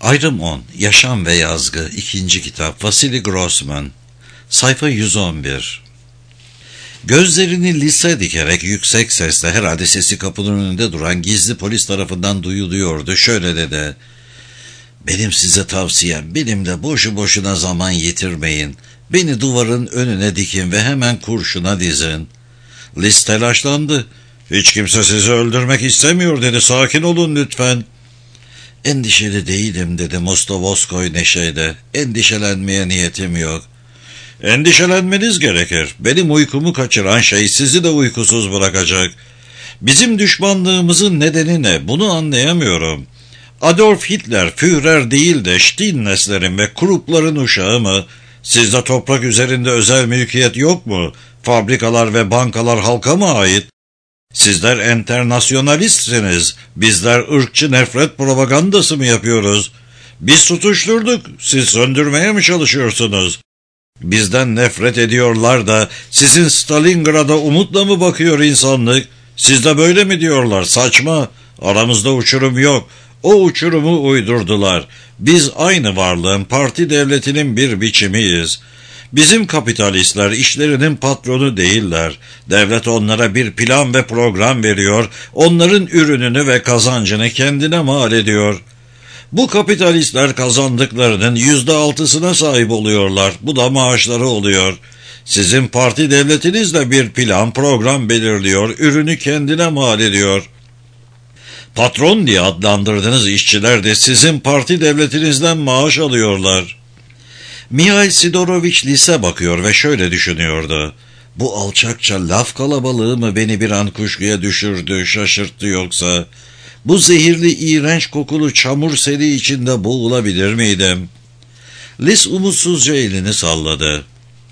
Ayrım 10. Yaşam ve Yazgı 2. kitap Vasily Grossman. Sayfa 111. Gözlerini Lis'e dikerek yüksek sesle, herhalde sesi kapının önünde duran gizli polis tarafından duyuluyordu. Şöyle dedi: "Benim size tavsiyem, benimle boşu boşuna zaman yitirmeyin. Beni duvarın önüne dikin ve hemen kurşuna dizin." Lis telaşlandı. "Hiç kimse sizi öldürmek istemiyor," dedi. "Sakin olun lütfen." "Endişeli değilim," dedi Mostovoskoy neşeyle. "Endişelenmeye niyetim yok." "Endişelenmeniz gerekir. Benim uykumu kaçıran şey sizi de uykusuz bırakacak. Bizim düşmanlığımızın nedeni ne? Bunu anlayamıyorum. Adolf Hitler Führer değil de Stinneslerin ve Krupp'ların uşağı mı? Sizde toprak üzerinde özel mülkiyet yok mu? Fabrikalar ve bankalar halka mı ait? Sizler enternasyonalistsiniz. Bizler ırkçı nefret propagandası mı yapıyoruz? Biz tutuşturduk. Siz söndürmeye mi çalışıyorsunuz? Bizden nefret ediyorlar da sizin Stalingrad'a umutla mı bakıyor insanlık? Siz de böyle mi diyorlar? Saçma. Aramızda uçurum yok. O uçurumu uydurdular. Biz aynı varlığın, parti devletinin bir biçimiyiz. Bizim kapitalistler işlerinin patronu değiller. Devlet onlara bir plan ve program veriyor, onların ürününü ve kazancını kendine mal ediyor. Bu kapitalistler kazandıklarının %6'sına sahip oluyorlar. Bu da maaşları oluyor. Sizin parti devletiniz de bir plan, program belirliyor, ürünü kendine mal ediyor. Patron diye adlandırdığınız işçiler de sizin parti devletinizden maaş alıyorlar. Mihail Sidorovich Lis'e bakıyor ve şöyle düşünüyordu: "Bu alçakça laf kalabalığı mı beni bir an kuşkuya düşürdü, şaşırttı yoksa? Bu zehirli, iğrenç kokulu çamur seli içinde boğulabilir miydim?" Lis umutsuzca elini salladı.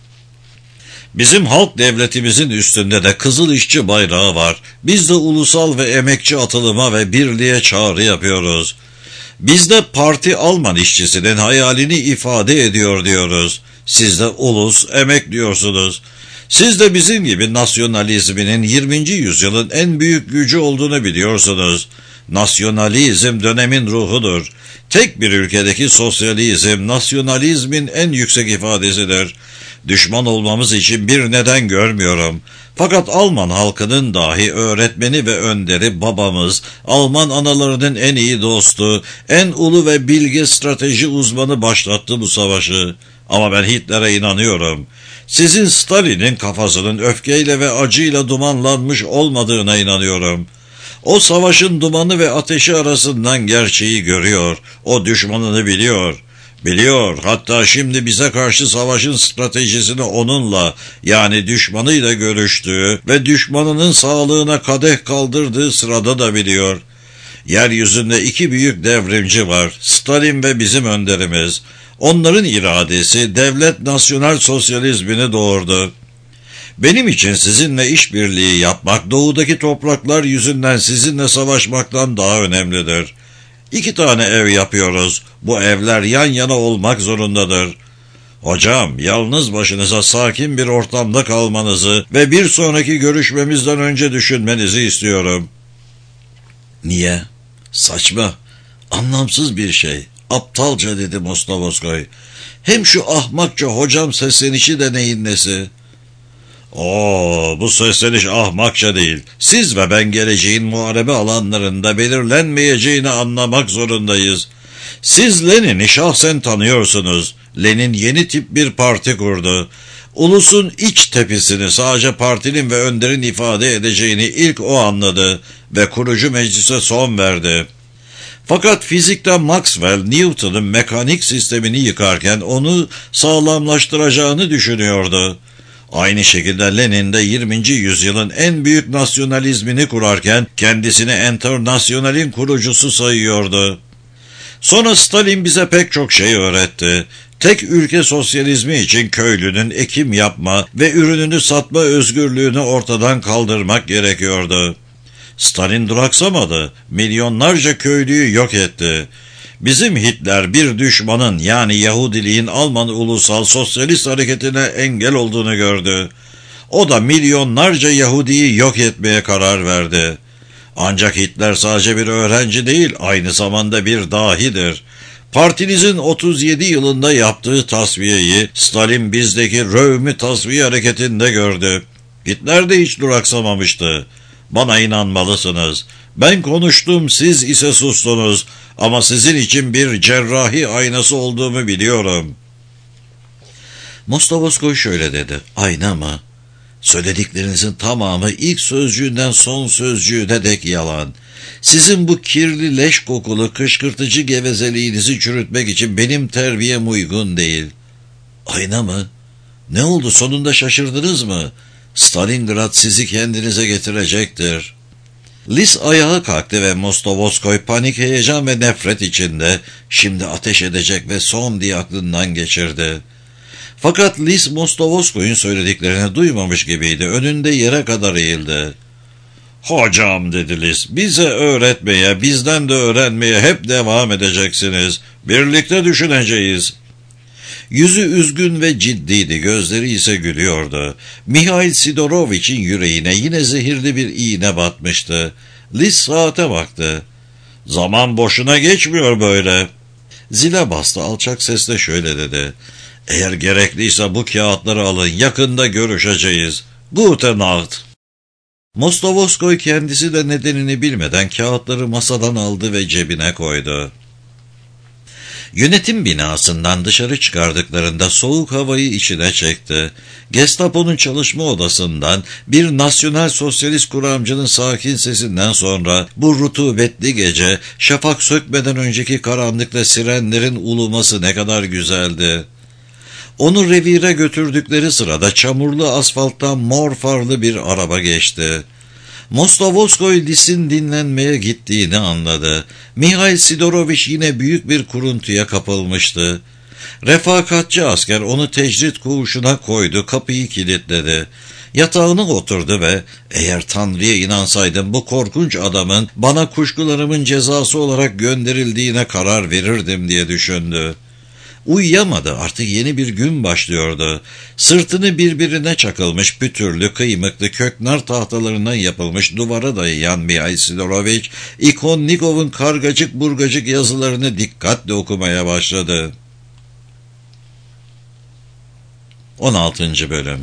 "Bizim halk devletimizin üstünde de Kızıl İşçi bayrağı var. Biz de ulusal ve emekçi atılıma ve birliğe çağrı yapıyoruz. Biz de parti Alman işçisinin hayalini ifade ediyor diyoruz. Siz de ulus, emek diyorsunuz. Siz de bizim gibi nasyonalizminin 20. yüzyılın en büyük gücü olduğunu biliyorsunuz. Nasyonalizm dönemin ruhudur. Tek bir ülkedeki sosyalizm, nasyonalizmin en yüksek ifadesidir. Düşman olmamız için bir neden görmüyorum. Fakat Alman halkının dahi öğretmeni ve önderi babamız, Alman analarının en iyi dostu, en ulu ve bilge strateji uzmanı başlattı bu savaşı. Ama ben Hitler'e inanıyorum. Sizin Stalin'in kafasının öfkeyle ve acıyla dumanlanmış olmadığına inanıyorum. O savaşın dumanı ve ateşi arasından gerçeği görüyor. O düşmanını biliyor. Biliyor, hatta şimdi bize karşı savaşın stratejisini onunla, yani düşmanıyla görüştüğü ve düşmanının sağlığına kadeh kaldırdığı sırada da biliyor. Yeryüzünde iki büyük devrimci var, Stalin ve bizim önderimiz. Onların iradesi devlet nasyonal sosyalizmini doğurdu. Benim için sizinle işbirliği yapmak, doğudaki topraklar yüzünden sizinle savaşmaktan daha önemlidir. 2 tane ev yapıyoruz. Bu evler yan yana olmak zorundadır. Hocam, yalnız başınıza sakin bir ortamda kalmanızı ve bir sonraki görüşmemizden önce düşünmenizi istiyorum." "Niye?" "Saçma, anlamsız bir şey. Aptalca," dedi Mostovoskoy. "Hem şu ahmakça hocam seslenişi de neyin nesi?" Bu sesleniş ahmakça değil. Siz ve ben geleceğin muharebe alanlarında belirlenmeyeceğini anlamak zorundayız. Siz Lenin'i şahsen tanıyorsunuz. Lenin yeni tip bir parti kurdu. Ulusun iç tepesini sadece partinin ve önderin ifade edeceğini ilk o anladı ve kurucu meclise son verdi. Fakat fizikte Maxwell, Newton'un mekanik sistemini yıkarken onu sağlamlaştıracağını düşünüyordu. Aynı şekilde Lenin de 20. yüzyılın en büyük nasyonalizmini kurarken kendisini enternasyonalin kurucusu sayıyordu. Sonra Stalin bize pek çok şey öğretti. Tek ülke sosyalizmi için köylünün ekim yapma ve ürününü satma özgürlüğünü ortadan kaldırmak gerekiyordu. Stalin duraksamadı, milyonlarca köylüyü yok etti. Bizim Hitler bir düşmanın, yani Yahudiliğin Alman ulusal sosyalist hareketine engel olduğunu gördü. O da milyonlarca Yahudiyi yok etmeye karar verdi. Ancak Hitler sadece bir öğrenci değil, aynı zamanda bir dahidir. Partinizin 37 yılında yaptığı tasfiyeyi Stalin bizdeki Rövmi tasfiye hareketinde gördü. Hitler de hiç duraksamamıştı. Bana inanmalısınız. Ben konuştum, siz ise sustunuz. Ama sizin için bir cerrahi aynası olduğumu biliyorum. Mostovoskoy şöyle dedi. Ayna mı? Söylediklerinizin tamamı ilk sözcüğünden son sözcüğüne dek yalan. Sizin bu kirli leş kokulu kışkırtıcı gevezeliğinizi çürütmek için benim terbiyem uygun değil. Ayna mı? Ne oldu, sonunda şaşırdınız mı? Stalingrad sizi kendinize getirecektir. Lis ayağa kalktı ve Mostovoskoy panik, heyecan ve nefret içinde şimdi ateş edecek ve son diye aklından geçirdi. Fakat Lis Mostovoskoy'un söylediklerini duymamış gibiydi. Önünde yere kadar eğildi. Hocam, dedi Lis, bize öğretmeye, bizden de öğrenmeye hep devam edeceksiniz. Birlikte düşüneceğiz. Yüzü üzgün ve ciddiydi, gözleri ise gülüyordu. Mihail Sidorovich'in yüreğine yine zehirli bir iğne batmıştı. Lis saate baktı. Zaman boşuna geçmiyor böyle. Zile bastı, alçak sesle şöyle dedi. Eğer gerekliyse bu kağıtları alın, yakında görüşeceğiz. Gute Nacht. Mostovoskoy kendisi de nedenini bilmeden kağıtları masadan aldı ve cebine koydu. Yönetim binasından dışarı çıkardıklarında soğuk havayı içine çekti. Gestapo'nun çalışma odasından bir nasyonal sosyalist kuramcının sakin sesinden sonra bu rutubetli gece, şafak sökmeden önceki karanlıkta sirenlerin uluması ne kadar güzeldi. Onu revire götürdükleri sırada çamurlu asfalttan mor farlı bir araba geçti. Mostovoskoy Lis'in dinlenmeye gittiğini anladı. Mihail Sidorovich yine büyük bir kuruntuya kapılmıştı. Refakatçi asker onu tecrit koğuşuna koydu, kapıyı kilitledi. Yatağına oturdu ve eğer Tanrı'ya inansaydım bu korkunç adamın bana kuşkularımın cezası olarak gönderildiğine karar verirdim diye düşündü. Uyuyamadı, artık yeni bir gün başlıyordu. Sırtını birbirine çakılmış pütürlü, kıymıklı köknar tahtalarından yapılmış duvara dayayan Mihail Sidorovich, İkonnikov'un kargacık burgacık yazılarını dikkatle okumaya başladı. 16. Bölüm.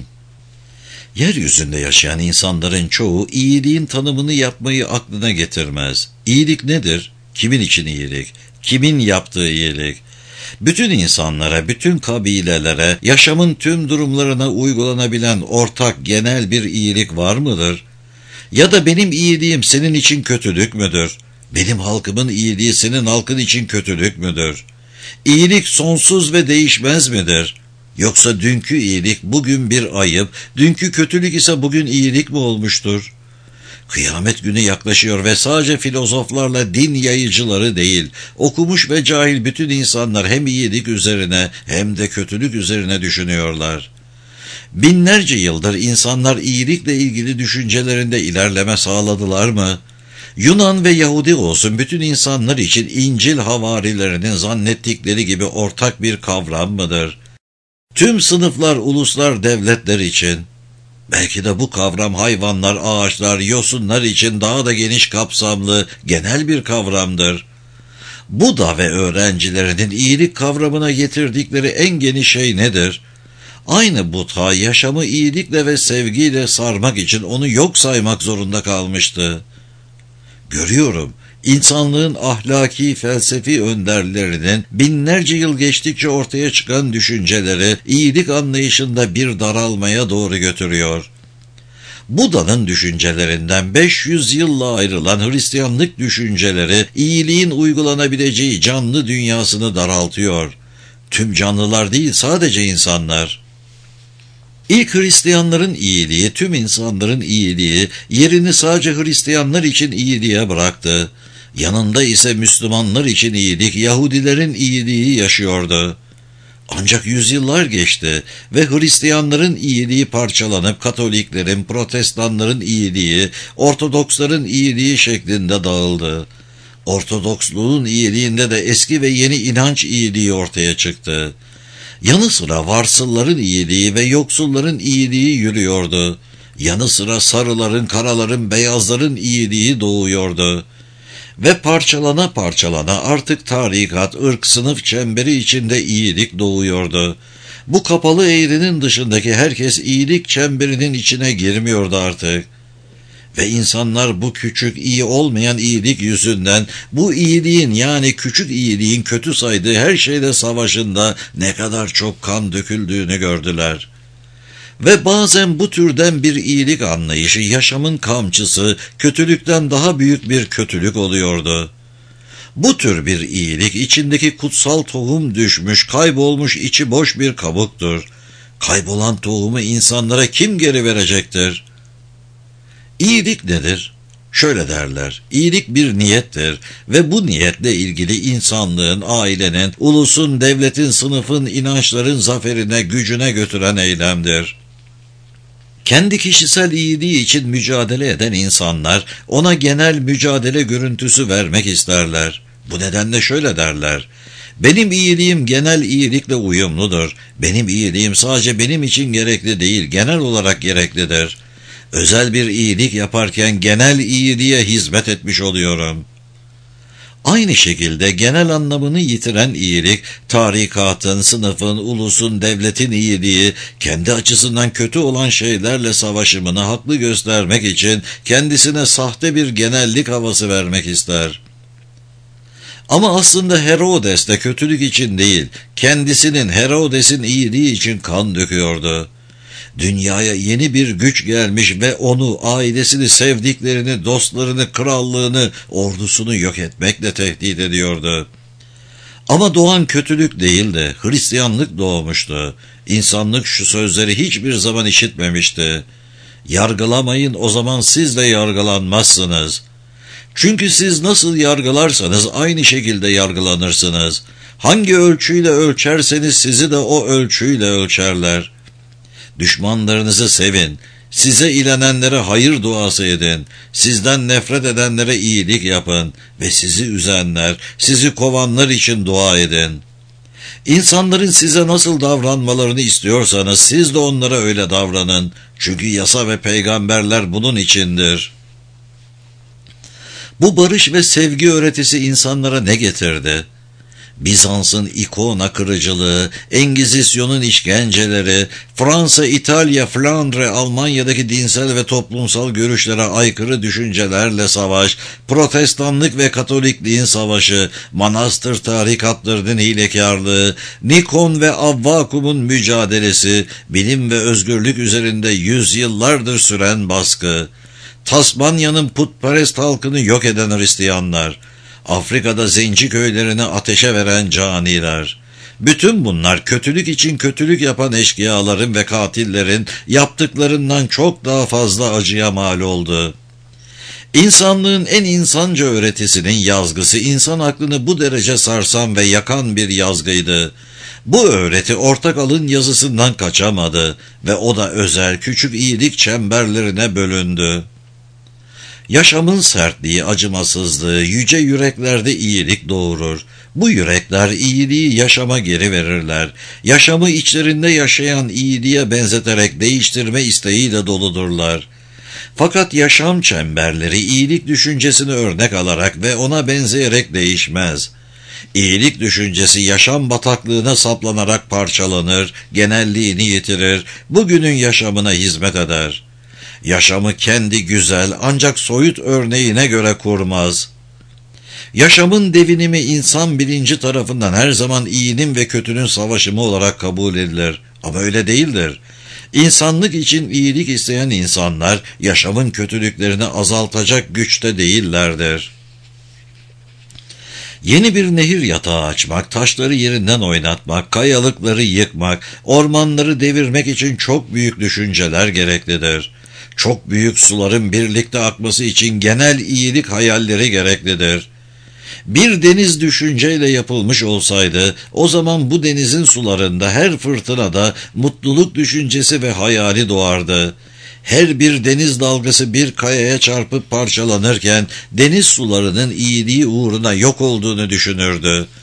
Yeryüzünde yaşayan insanların çoğu iyiliğin tanımını yapmayı aklına getirmez. İyilik nedir? Kimin için iyilik? Kimin yaptığı iyilik? Bütün insanlara, bütün kabilelere, yaşamın tüm durumlarına uygulanabilen ortak genel bir iyilik var mıdır? Ya da benim iyiliğim senin için kötülük müdür? Benim halkımın iyiliği senin halkın için kötülük müdür? İyilik sonsuz ve değişmez midir? Yoksa dünkü iyilik bugün bir ayıp, dünkü kötülük ise bugün iyilik mi olmuştur? Kıyamet günü yaklaşıyor ve sadece filozoflarla din yayıcıları değil, okumuş ve cahil bütün insanlar hem iyilik üzerine hem de kötülük üzerine düşünüyorlar. Binlerce yıldır insanlar iyilikle ilgili düşüncelerinde ilerleme sağladılar mı? Yunan ve Yahudi olsun, bütün insanlar için İncil havarilerinin zannettikleri gibi ortak bir kavram mıdır? Tüm sınıflar, uluslar, devletler için. Belki de bu kavram hayvanlar, ağaçlar, yosunlar için daha da geniş kapsamlı, genel bir kavramdır. Buda ve öğrencilerinin iyilik kavramına getirdikleri en geniş şey nedir? Aynı Buda yaşamı iyilikle ve sevgiyle sarmak için onu yok saymak zorunda kalmıştı. Görüyorum, insanlığın ahlaki, felsefi önderlerinin binlerce yıl geçtikçe ortaya çıkan düşünceleri iyilik anlayışında bir daralmaya doğru götürüyor. Buda'nın düşüncelerinden 500 yılla ayrılan Hristiyanlık düşünceleri iyiliğin uygulanabileceği canlı dünyasını daraltıyor. Tüm canlılar değil, sadece insanlar. İlk Hristiyanların iyiliği, tüm insanların iyiliği, yerini sadece Hristiyanlar için iyiliğe bıraktı. Yanında ise Müslümanlar için iyilik, Yahudilerin iyiliği yaşıyordu. Ancak yüzyıllar geçti ve Hristiyanların iyiliği parçalanıp Katoliklerin, Protestanların iyiliği, Ortodoksların iyiliği şeklinde dağıldı. Ortodoksluğun iyiliğinde de eski ve yeni inanç iyiliği ortaya çıktı. Yanı sıra varsılların iyiliği ve yoksulların iyiliği yürüyordu. Yanı sıra sarıların, karaların, beyazların iyiliği doğuyordu. Ve parçalana parçalana artık tarikat, ırk, sınıf çemberi içinde iyilik doğuyordu. Bu kapalı eğrinin dışındaki herkes iyilik çemberinin içine girmiyordu artık. Ve insanlar bu küçük iyi olmayan iyilik yüzünden bu iyiliğin, yani küçük iyiliğin kötü saydığı her şeyle savaşında ne kadar çok kan döküldüğünü gördüler. Ve bazen bu türden bir iyilik anlayışı yaşamın kamçısı, kötülükten daha büyük bir kötülük oluyordu. Bu tür bir iyilik içindeki kutsal tohum düşmüş, kaybolmuş, içi boş bir kabuktur. Kaybolan tohumu insanlara kim geri verecektir? İyilik nedir? Şöyle derler, iyilik bir niyettir ve bu niyetle ilgili insanlığın, ailenin, ulusun, devletin, sınıfın, inançların zaferine, gücüne götüren eylemdir. Kendi kişisel iyiliği için mücadele eden insanlar ona genel mücadele görüntüsü vermek isterler. Bu nedenle şöyle derler: benim iyiliğim genel iyilikle uyumludur. Benim iyiliğim sadece benim için gerekli değil, genel olarak gereklidir. Özel bir iyilik yaparken genel iyiliğe hizmet etmiş oluyorum. Aynı şekilde genel anlamını yitiren iyilik, tarikatın, sınıfın, ulusun, devletin iyiliği, kendi açısından kötü olan şeylerle savaşımını haklı göstermek için kendisine sahte bir genellik havası vermek ister. Ama aslında Herodes de kötülük için değil, kendisinin, Herodes'in iyiliği için kan döküyordu. Dünyaya yeni bir güç gelmiş ve onu, ailesini, sevdiklerini, dostlarını, krallığını, ordusunu yok etmekle tehdit ediyordu. Ama doğan kötülük değildi, Hristiyanlık doğmuştu. İnsanlık şu sözleri hiçbir zaman işitmemişti: yargılamayın, o zaman siz de yargılanmazsınız. Çünkü siz nasıl yargılarsanız aynı şekilde yargılanırsınız. Hangi ölçüyle ölçerseniz sizi de o ölçüyle ölçerler. Düşmanlarınızı sevin, size ilenenlere hayır duası edin, sizden nefret edenlere iyilik yapın ve sizi üzenler, sizi kovanlar için dua edin. İnsanların size nasıl davranmalarını istiyorsanız siz de onlara öyle davranın. Çünkü yasa ve peygamberler bunun içindir. Bu barış ve sevgi öğretisi insanlara ne getirdi? Bizans'ın ikona kırıcılığı, Engizisyon'un işkenceleri, Fransa, İtalya, Flandre, Almanya'daki dinsel ve toplumsal görüşlere aykırı düşüncelerle savaş, Protestanlık ve Katolikliğin savaşı, manastır tarikatlarının hilekarlığı, Nikon ve Avvakum'un mücadelesi, bilim ve özgürlük üzerinde yüzyıllardır süren baskı, Tasmanya'nın putperest halkını yok eden Hristiyanlar, Afrika'da zenci köylerini ateşe veren caniler. Bütün bunlar kötülük için kötülük yapan eşkıyaların ve katillerin yaptıklarından çok daha fazla acıya mal oldu. İnsanlığın en insanca öğretisinin yazgısı insan aklını bu derece sarsan ve yakan bir yazgıydı. Bu öğreti ortak alın yazısından kaçamadı ve o da özel küçük iyilik çemberlerine bölündü. Yaşamın sertliği, acımasızlığı, yüce yüreklerde iyilik doğurur. Bu yürekler iyiliği yaşama geri verirler. Yaşamı içlerinde yaşayan iyiliğe benzeterek değiştirme isteğiyle doludurlar. Fakat yaşam çemberleri iyilik düşüncesini örnek alarak ve ona benzeyerek değişmez. İyilik düşüncesi yaşam bataklığına saplanarak parçalanır, genelliğini yitirir, bugünün yaşamına hizmet eder. Yaşamı kendi güzel ancak soyut örneğine göre kurmaz. Yaşamın devinimi insan bilinci tarafından her zaman iyinin ve kötünün savaşımı olarak kabul edilir. Ama öyle değildir. İnsanlık için iyilik isteyen insanlar yaşamın kötülüklerini azaltacak güçte değillerdir. Yeni bir nehir yatağı açmak, taşları yerinden oynatmak, kayalıkları yıkmak, ormanları devirmek için çok büyük düşünceler gereklidir. Çok büyük suların birlikte akması için genel iyilik hayalleri gereklidir. Bir deniz düşünceyle yapılmış olsaydı, o zaman bu denizin sularında her fırtınada mutluluk düşüncesi ve hayali doğardı. Her bir deniz dalgası bir kayaya çarpıp parçalanırken, deniz sularının iyiliği uğruna yok olduğunu düşünürdü.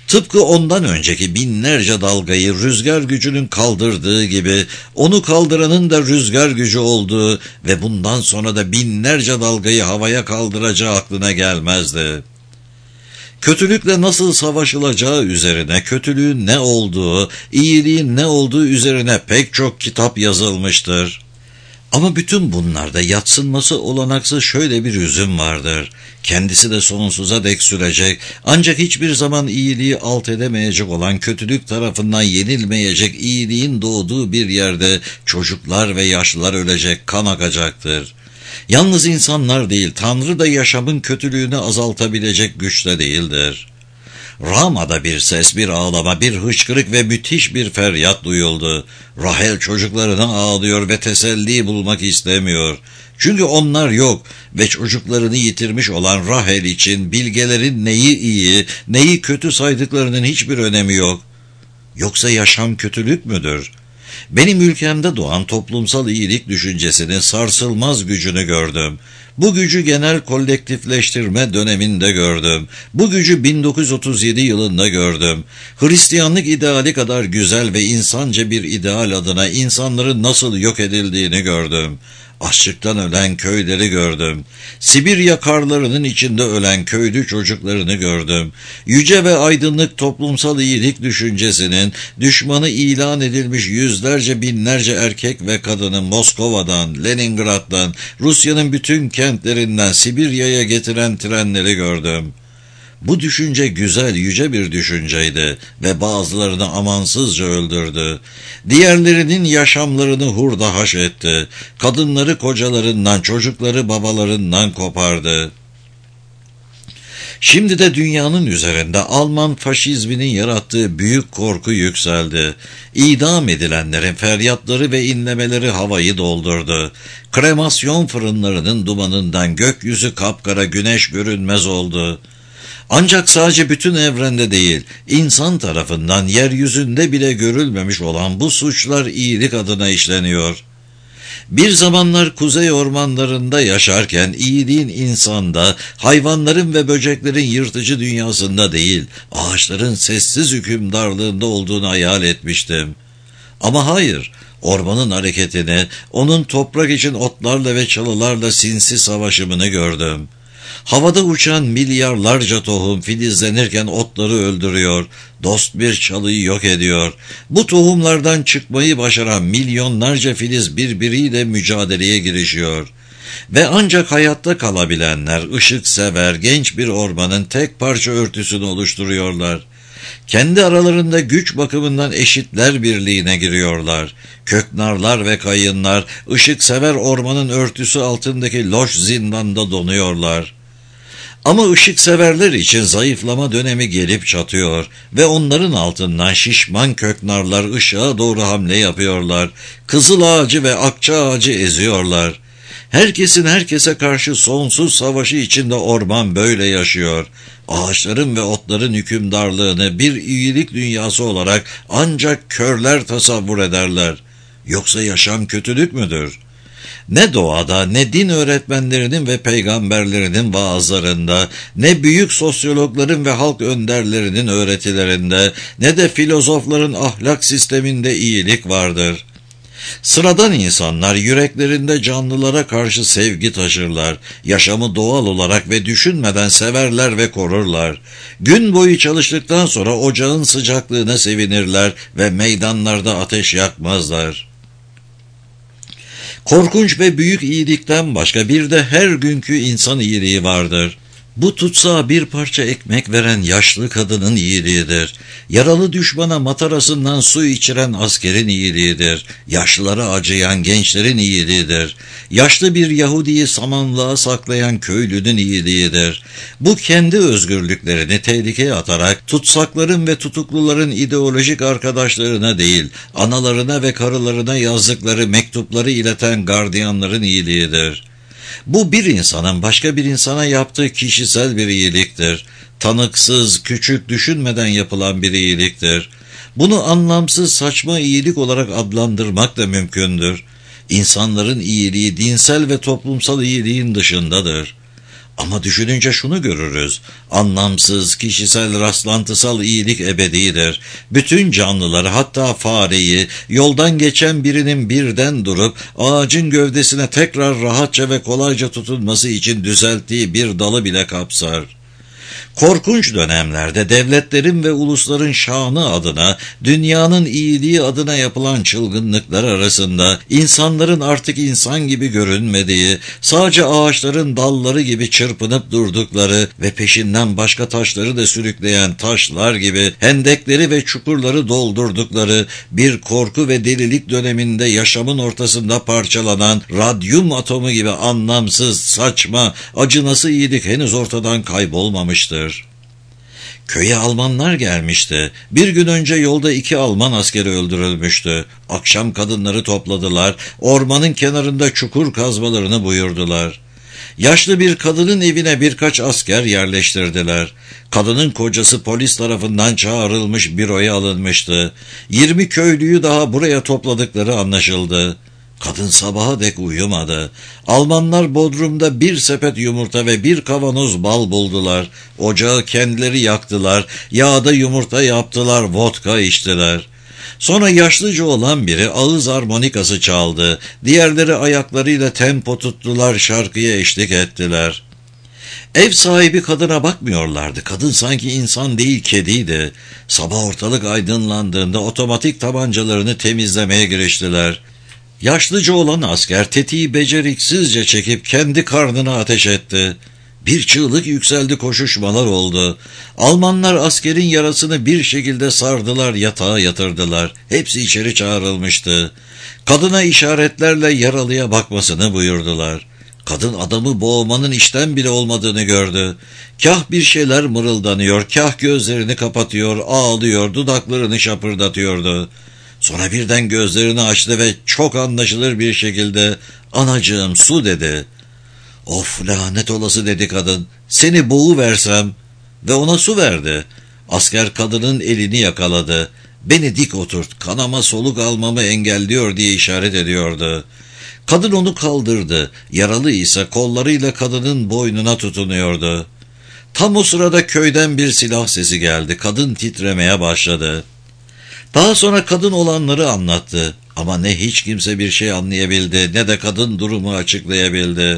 Tıpkı ondan önceki binlerce dalgayı rüzgar gücünün kaldırdığı gibi onu kaldıranın da rüzgar gücü olduğu ve bundan sonra da binlerce dalgayı havaya kaldıracağı aklına gelmezdi. Kötülükle nasıl savaşılacağı üzerine, kötülüğün ne olduğu, iyiliğin ne olduğu üzerine pek çok kitap yazılmıştır. Ama bütün bunlarda yadsınması olanaksız şöyle bir hüzün vardır. Kendisi de sonsuza dek sürecek, ancak hiçbir zaman iyiliği alt edemeyecek olan kötülük tarafından yenilmeyecek iyiliğin doğduğu bir yerde çocuklar ve yaşlılar ölecek, kan akacaktır. Yalnız insanlar değil, Tanrı da yaşamın kötülüğünü azaltabilecek güçte değildir. Rama'da bir ses, bir ağlama, bir hıçkırık ve müthiş bir feryat duyuldu. Rahel çocuklarına ağlıyor ve teselli bulmak istemiyor. Çünkü onlar yok ve çocuklarını yitirmiş olan Rahel için bilgelerin neyi iyi, neyi kötü saydıklarının hiçbir önemi yok. Yoksa yaşam kötülük müdür? Benim ülkemde doğan toplumsal iyilik düşüncesinin sarsılmaz gücünü gördüm. Bu gücü genel kolektifleştirme döneminde gördüm. Bu gücü 1937 yılında gördüm. Hristiyanlık ideali kadar güzel ve insanca bir ideal adına insanların nasıl yok edildiğini gördüm. Açlıktan ölen köyleri gördüm. Sibirya karlarının içinde ölen köylü çocuklarını gördüm. Yüce ve aydınlık toplumsal iyilik düşüncesinin düşmanı ilan edilmiş yüzlerce binlerce erkek ve kadını Moskova'dan, Leningrad'dan, Rusya'nın bütün kentlerinden Sibirya'ya getiren trenleri gördüm. Bu düşünce güzel, yüce bir düşünceydi ve bazılarını amansızca öldürdü. Diğerlerinin yaşamlarını hurdahaş etti. Kadınları kocalarından, çocukları babalarından kopardı. Şimdi de dünyanın üzerinde Alman faşizminin yarattığı büyük korku yükseldi. İdam edilenlerin feryatları ve inlemeleri havayı doldurdu. Kremasyon fırınlarının dumanından gökyüzü kapkara, güneş görünmez oldu. Ancak sadece bütün evrende değil, insan tarafından yeryüzünde bile görülmemiş olan bu suçlar iyilik adına işleniyor. Bir zamanlar kuzey ormanlarında yaşarken iyiliğin insanda, hayvanların ve böceklerin yırtıcı dünyasında değil, ağaçların sessiz hükümdarlığında olduğunu hayal etmiştim. Ama hayır, ormanın hareketini, onun toprak için otlarla ve çalılarla sinsi savaşımını gördüm. Havada uçan milyarlarca tohum filizlenirken otları öldürüyor, dost bir çalıyı yok ediyor. Bu tohumlardan çıkmayı başaran milyonlarca filiz birbiriyle mücadeleye girişiyor. Ve ancak hayatta kalabilenler, ışıksever, genç bir ormanın tek parça örtüsünü oluşturuyorlar. Kendi aralarında güç bakımından eşitler birliğine giriyorlar. Köknarlar ve kayınlar, ışıksever ormanın örtüsü altındaki loş zindanda donuyorlar. Ama ışıkseverler için zayıflama dönemi gelip çatıyor ve onların altından şişman köknarlar ışığa doğru hamle yapıyorlar. Kızıl ağacı ve akça ağacı eziyorlar. Herkesin herkese karşı sonsuz savaşı içinde orman böyle yaşıyor. Ağaçların ve otların hükümdarlığını bir iyilik dünyası olarak ancak körler tasavvur ederler. Yoksa yaşam kötülük müdür? Ne doğada, ne din öğretmenlerinin ve peygamberlerinin vaazlarında, ne büyük sosyologların ve halk önderlerinin öğretilerinde, ne de filozofların ahlak sisteminde iyilik vardır. Sıradan insanlar yüreklerinde canlılara karşı sevgi taşırlar, yaşamı doğal olarak ve düşünmeden severler ve korurlar. Gün boyu çalıştıktan sonra ocağın sıcaklığına sevinirler ve meydanlarda ateş yakmazlar. Korkunç ve büyük iyilikten başka bir de her günkü insan iyiliği vardır. Bu tutsağa bir parça ekmek veren yaşlı kadının iyiliğidir. Yaralı düşmana matarasından su içiren askerin iyiliğidir. Yaşlılara acıyan gençlerin iyiliğidir. Yaşlı bir Yahudi'yi samanlığa saklayan köylünün iyiliğidir. Bu kendi özgürlüklerini tehlikeye atarak tutsakların ve tutukluların ideolojik arkadaşlarına değil, analarına ve karılarına yazdıkları mektupları ileten gardiyanların iyiliğidir. Bu bir insanın başka bir insana yaptığı kişisel bir iyiliktir. Tanıksız, küçük, düşünmeden yapılan bir iyiliktir. Bunu anlamsız, saçma iyilik olarak adlandırmak da mümkündür. İnsanların iyiliği dinsel ve toplumsal iyiliğin dışındadır. Ama düşününce şunu görürüz. Anlamsız, kişisel, rastlantısal iyilik ebedidir. Bütün canlıları, hatta fareyi, yoldan geçen birinin birden durup ağacın gövdesine tekrar rahatça ve kolayca tutunması için düzelttiği bir dalı bile kapsar. Korkunç dönemlerde devletlerin ve ulusların şanı adına, dünyanın iyiliği adına yapılan çılgınlıklar arasında insanların artık insan gibi görünmediği, sadece ağaçların dalları gibi çırpınıp durdukları ve peşinden başka taşları da sürükleyen taşlar gibi hendekleri ve çukurları doldurdukları bir korku ve delilik döneminde yaşamın ortasında parçalanan radyum atomu gibi anlamsız, saçma, acınası iyilik henüz ortadan kaybolmamıştır. Köye Almanlar gelmişti. Bir gün önce yolda 2 Alman askeri öldürülmüştü. Akşam kadınları topladılar, ormanın kenarında çukur kazmalarını buyurdular. Yaşlı bir kadının evine birkaç asker yerleştirdiler. Kadının kocası polis tarafından çağrılmış, büroya alınmıştı. 20 köylüyü daha buraya topladıkları anlaşıldı. Kadın sabaha dek uyumadı. Almanlar Bodrum'da 1 sepet yumurta ve 1 kavanoz bal buldular. Ocağı kendileri yaktılar. Yağda yumurta yaptılar, vodka içtiler. Sonra yaşlıca olan biri ağız armonikası çaldı. Diğerleri ayaklarıyla tempo tuttular, şarkıya eşlik ettiler. Ev sahibi kadına bakmıyorlardı. Kadın sanki insan değil, kediydi. Sabah ortalık aydınlandığında otomatik tabancalarını temizlemeye giriştiler. Yaşlıca olan asker tetiği beceriksizce çekip kendi karnına ateş etti. Bir çığlık yükseldi, koşuşmalar oldu. Almanlar askerin yarasını bir şekilde sardılar, yatağa yatırdılar. Hepsi içeri çağrılmıştı. Kadına işaretlerle yaralıya bakmasını buyurdular. Kadın adamı boğmanın işten bile olmadığını gördü. Kah bir şeyler mırıldanıyor, kah gözlerini kapatıyor, ağlıyor, dudaklarını şapırdatıyordu. Sonra birden gözlerini açtı ve çok anlaşılır bir şekilde "Anacığım, su" dedi. "Of, lanet olası" dedi kadın. "Seni boğuversem." Ve ona su verdi. Asker kadının elini yakaladı. "Beni dik oturt, kanama soluk almamı engelliyor" diye işaret ediyordu. Kadın onu kaldırdı. Yaralı ise kollarıyla kadının boynuna tutunuyordu. Tam o sırada köyden bir silah sesi geldi. Kadın titremeye başladı. Daha sonra kadın olanları anlattı. Ama ne hiç kimse bir şey anlayabildi, ne de kadın durumu açıklayabildi.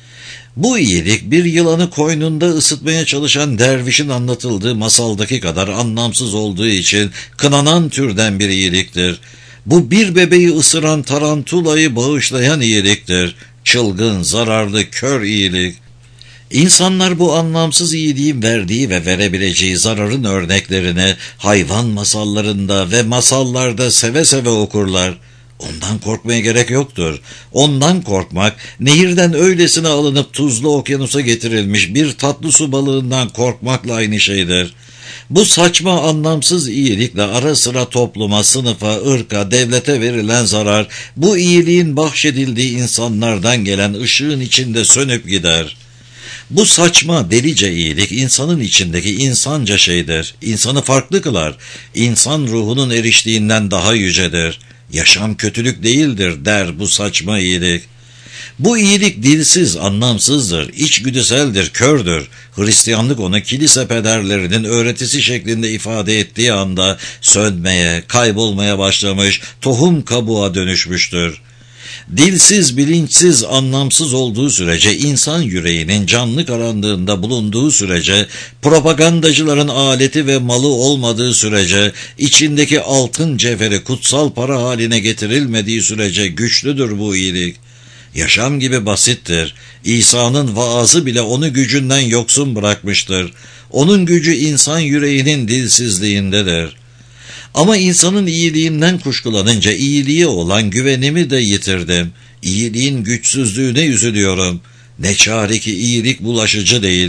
Bu iyilik bir yılanı koynunda ısıtmaya çalışan dervişin anlatıldığı masaldaki kadar anlamsız olduğu için kınanan türden bir iyiliktir. Bu bir bebeği ısıran tarantulayı bağışlayan iyiliktir. Çılgın, zararlı, kör iyilik. İnsanlar bu anlamsız iyiliğin verdiği ve verebileceği zararın örneklerini hayvan masallarında ve masallarda seve seve okurlar. Ondan korkmaya gerek yoktur. Ondan korkmak, nehirden öylesine alınıp tuzlu okyanusa getirilmiş bir tatlı su balığından korkmakla aynı şeydir. Bu saçma, anlamsız iyilikle ara sıra topluma, sınıfa, ırka, devlete verilen zarar, bu iyiliğin bahşedildiği insanlardan gelen ışığın içinde sönüp gider. Bu saçma, delice iyilik insanın içindeki insanca şeydir. İnsanı farklı kılar. İnsan ruhunun eriştiğinden daha yücedir. Yaşam kötülük değildir der bu saçma iyilik. Bu iyilik dilsiz, anlamsızdır, içgüdüseldir, kördür. Hristiyanlık onu kilise pederlerinin öğretisi şeklinde ifade ettiği anda sönmeye, kaybolmaya başlamış, tohum kabuğa dönüşmüştür. Dilsiz, bilinçsiz, anlamsız olduğu sürece, insan yüreğinin canlı karanlığında bulunduğu sürece, propagandacıların aleti ve malı olmadığı sürece, içindeki altın cevheri kutsal para haline getirilmediği sürece güçlüdür bu iyilik. Yaşam gibi basittir. İsa'nın vaazı bile onu gücünden yoksun bırakmıştır. Onun gücü insan yüreğinin dilsizliğindedir. Ama insanın iyiliğinden kuşkulanınca iyiliğe olan güvenimi de yitirdim. İyiliğin güçsüzlüğüne üzülüyorum. Ne çare ki iyilik bulaşıcı değil.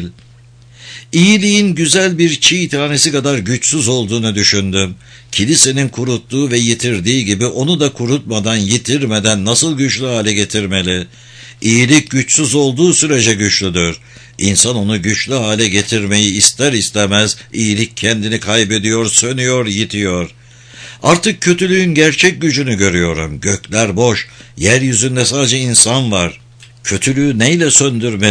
İyiliğin güzel bir çiğ tanesi kadar güçsüz olduğunu düşündüm. Kilisenin kuruttuğu ve yitirdiği gibi onu da kurutmadan, yitirmeden nasıl güçlü hale getirmeli? İyilik güçsüz olduğu sürece güçlüdür. İnsan onu güçlü hale getirmeyi ister istemez iyilik kendini kaybediyor, sönüyor, yitiyor. Artık kötülüğün gerçek gücünü görüyorum. Gökler boş, yeryüzünde sadece insan var. Kötülüğü neyle söndürmeli?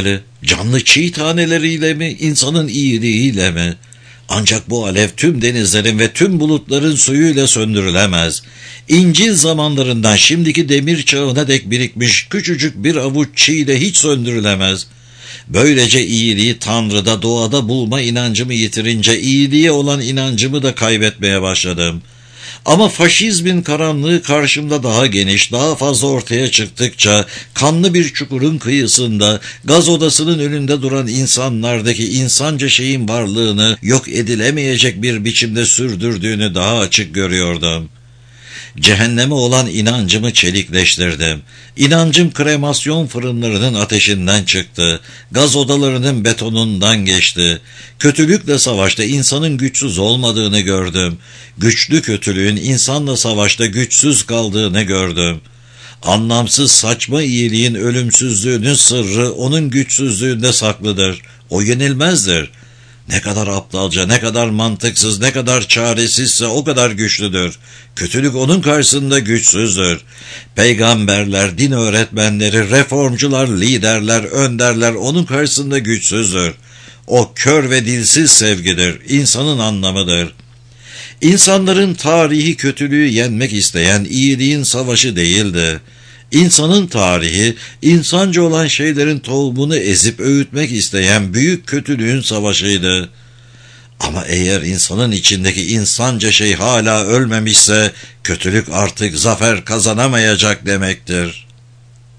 Canlı çiğ taneleriyle mi, insanın iyiliğiyle mi? Ancak bu alev tüm denizlerin ve tüm bulutların suyuyla söndürülemez. İncil zamanlarından şimdiki demir çağına dek birikmiş küçücük bir avuç çiğ ile hiç söndürülemez. Böylece iyiliği Tanrı'da, doğada bulma inancımı yitirince iyiliğe olan inancımı da kaybetmeye başladım. Ama faşizmin karanlığı karşımda daha geniş, daha fazla ortaya çıktıkça, kanlı bir çukurun kıyısında, gaz odasının önünde duran insanlardaki insanca şeyin varlığını yok edilemeyecek bir biçimde sürdürdüğünü daha açık görüyordum. Cehenneme olan inancımı çelikleştirdim. İnancım kremasyon fırınlarının ateşinden çıktı. Gaz odalarının betonundan geçti. Kötülükle savaşta insanın güçsüz olmadığını gördüm. Güçlü kötülüğün insanla savaşta güçsüz kaldığını gördüm. Anlamsız saçma iyiliğin ölümsüzlüğünün sırrı onun güçsüzlüğünde saklıdır. O yenilmezdir. Ne kadar aptalca, ne kadar mantıksız, ne kadar çaresizse o kadar güçlüdür. Kötülük onun karşısında güçsüzdür. Peygamberler, din öğretmenleri, reformcular, liderler, önderler onun karşısında güçsüzdür. O kör ve dilsiz sevgidir, insanın anlamıdır. İnsanların tarihi kötülüğü yenmek isteyen iyiliğin savaşı değildi. İnsanın tarihi, insanca olan şeylerin tohumunu ezip öğütmek isteyen büyük kötülüğün savaşıydı. Ama eğer insanın içindeki insanca şey hala ölmemişse, kötülük artık zafer kazanamayacak demektir.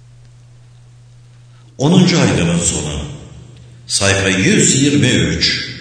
10. aydının sonu. Sayfa 123.